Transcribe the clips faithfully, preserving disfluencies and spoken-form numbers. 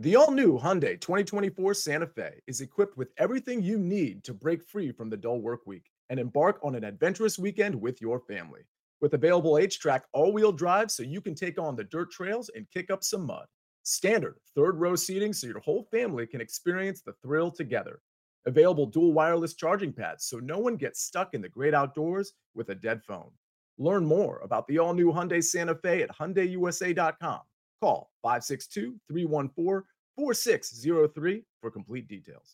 The all-new Hyundai twenty twenty-four Santa Fe is equipped with everything you need to break free from the dull work week and embark on an adventurous weekend with your family. With available H-Track all-wheel drive so you can take on the dirt trails and kick up some mud. Standard third-row seating so your whole family can experience the thrill together. Available dual wireless charging pads so no one gets stuck in the great outdoors with a dead phone. Learn more about the all-new Hyundai Santa Fe at Hyundai U S A dot com. Call five six two, three one four, four six zero three for complete details.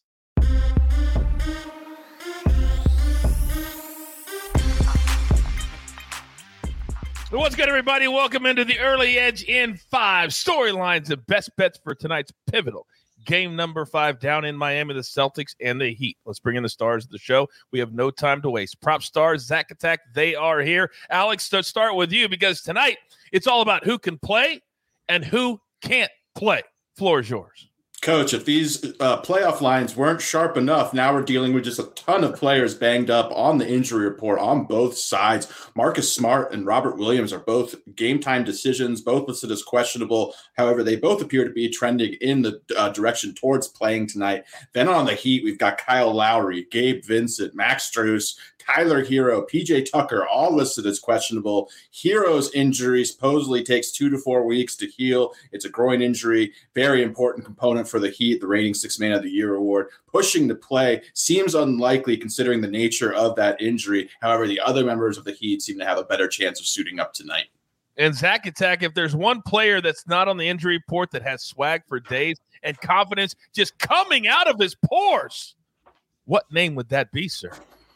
What's good, everybody? Welcome into the Early Edge in five storylines and best bets for tonight's pivotal game number five down in Miami, the Celtics and the Heat. Let's bring in the stars of the show. We have no time to waste. Prop stars, Zach Attack, they are here. Alex, let's start with you because tonight it's all about who can play and who can't play. Floor is yours. Coach, if these uh, playoff lines weren't sharp enough, now we're dealing with just a ton of players banged up on the injury report on both sides. Marcus Smart and Robert Williams are both game-time decisions, both listed as questionable. However, they both appear to be trending in the uh, direction towards playing tonight. Then on the Heat, we've got Kyle Lowry, Gabe Vincent, Max Strus, Tyler Hero, P J Tucker, all listed as questionable. Hero's injury supposedly takes two to four weeks to heal. It's a groin injury, very important component for the Heat, the reigning Sixth Man of the Year award. Pushing to play seems unlikely considering the nature of that injury. However, the other members of the Heat seem to have a better chance of suiting up tonight. And Zach Attack, if there's one player that's not on the injury report that has swag for days and confidence just coming out of his pores, what name would that be, sir?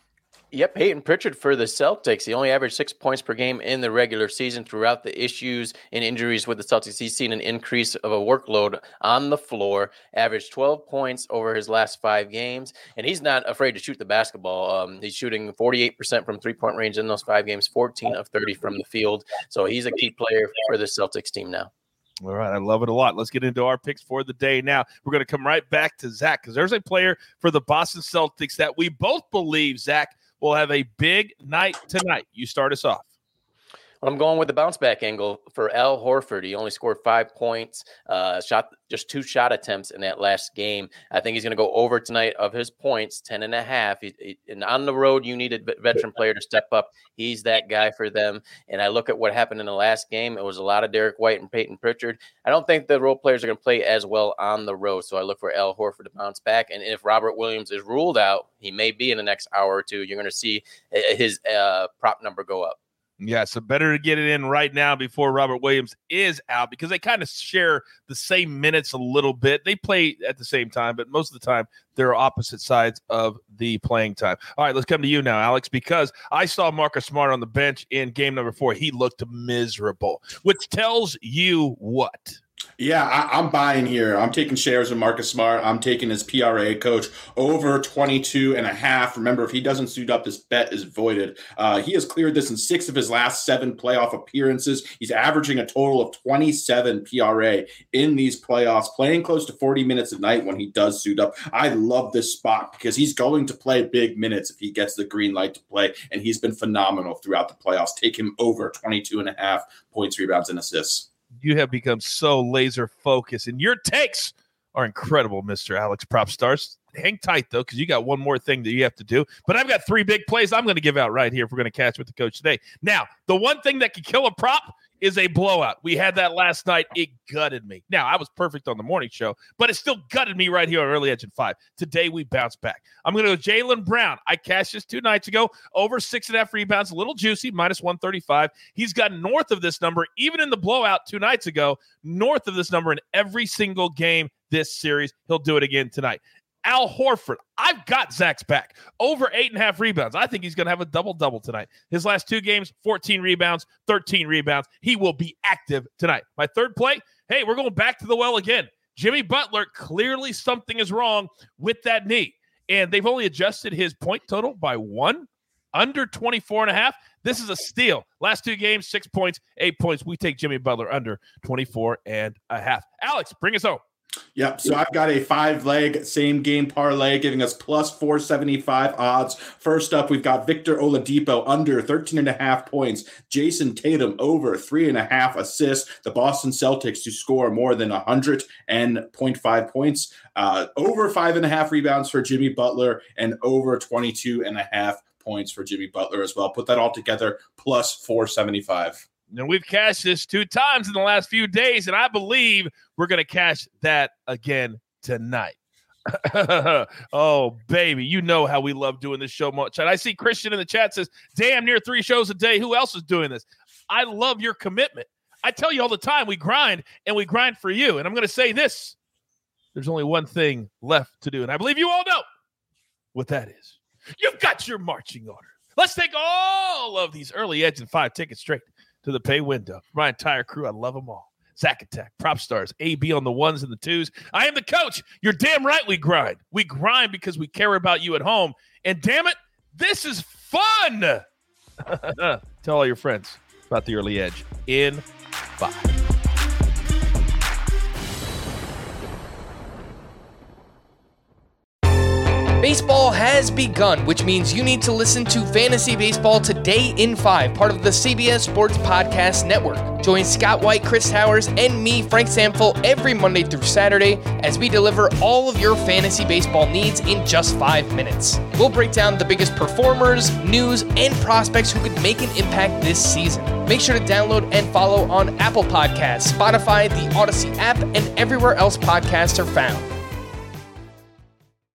Yep, Peyton Pritchard for the Celtics. He only averaged six points per game in the regular season. Throughout the issues and injuries with the Celtics, he's seen an increase of a workload on the floor, averaged twelve points over his last five games, and he's not afraid to shoot the basketball. Um, he's shooting forty-eight percent from three-point range in those five games, fourteen of thirty from the field. So he's a key player for the Celtics team now. All right, I love it a lot. Let's get into our picks for the day now. We're going to come right back to Zach because there's a player for the Boston Celtics that we both believe, Zach, will have a big night tonight. You start us off. I'm going with the bounce back angle for Al Horford. He only scored five points, uh, shot just two shot attempts in that last game. I think he's going to go over tonight of his points, ten and a half. He, he, and on the road, you need a veteran player to step up. He's that guy for them. And I look at what happened in the last game. It was a lot of Derek White and Peyton Pritchard. I don't think the role players are going to play as well on the road. So I look for Al Horford to bounce back. And if Robert Williams is ruled out, he may be in the next hour or two. You're going to see his uh, prop number go up. Yeah, so better to get it in right now before Robert Williams is out because they kind of share the same minutes a little bit. They play at the same time, but most of the time they're opposite sides of the playing time. All right, let's come to you now, Alex, because I saw Marcus Smart on the bench in game number four. He looked miserable, which tells you what? Yeah, I, I'm buying here. I'm taking shares of Marcus Smart. I'm taking his P R A coach over twenty-two and a half. Remember, if he doesn't suit up, this bet is voided. Uh, he has cleared this in six of his last seven playoff appearances. He's averaging a total of twenty-seven P R A in these playoffs, playing close to forty minutes a night when he does suit up. I love this spot because he's going to play big minutes if he gets the green light to play, and he's been phenomenal throughout the playoffs. Take him over twenty-two and a half points, rebounds, and assists. You have become so laser focused, and your takes are incredible, Mister Alex Prop Stars. Hang tight, though, because you got one more thing that you have to do. But I've got three big plays I'm going to give out right here if we're going to catch with the coach today. Now, the one thing that can kill a prop is a blowout. We had that last night. It gutted me. Now, I was perfect on the morning show, but it still gutted me right here on Early Edge in five. Today, we bounce back. I'm going to go Jaylen Brown. I cashed this two nights ago. Over six and a half rebounds. A little juicy, minus one thirty-five. He's got north of this number, even in the blowout two nights ago, north of this number in every single game this series. He'll do it again tonight. Al Horford, I've got Zach's back. Over eight and a half rebounds. I think he's going to have a double-double tonight. His last two games, fourteen rebounds, thirteen rebounds. He will be active tonight. My third play, hey, we're going back to the well again. Jimmy Butler, clearly something is wrong with that knee. And they've only adjusted his point total by one, under twenty-four and a half. This is a steal. Last two games, six points, eight points. We take Jimmy Butler under twenty-four and a half. Alex, bring us home. Yep. So I've got a five leg same game parlay giving us plus four seventy-five odds. First up, we've got Victor Oladipo under thirteen and a half points. Jason Tatum over three and a half assists. The Boston Celtics to score more than one hundred point five points. Uh, over five and a half rebounds for Jimmy Butler and over twenty-two and a half points for Jimmy Butler as well. Put that all together, plus four seventy-five. And we've cashed this two times in the last few days, and I believe we're going to cash that again tonight. Oh, baby, you know how we love doing this show much. And I see Christian in the chat says, damn near three shows a day. Who else is doing this? I love your commitment. I tell you all the time, we grind, and we grind for you. And I'm going to say this. There's only one thing left to do, and I believe you all know what that is. You've got your marching order. Let's take all of these early edge and five tickets straight to the pay window. My entire crew, I love them all. Zach Attack, Prop Stars, A B on the ones and the twos. I am the coach. You're damn right we grind. We grind because we care about you at home. And damn it, this is fun. Tell all your friends about the early edge in five. Baseball has begun, which means you need to listen to Fantasy Baseball Today in five, part of the C B S Sports Podcast Network. Join Scott White, Chris Towers, and me, Frank Samfel, every Monday through Saturday as we deliver all of your fantasy baseball needs in just five minutes. We'll break down the biggest performers, news, and prospects who could make an impact this season. Make sure to download and follow on Apple Podcasts, Spotify, the Odyssey app, and everywhere else podcasts are found.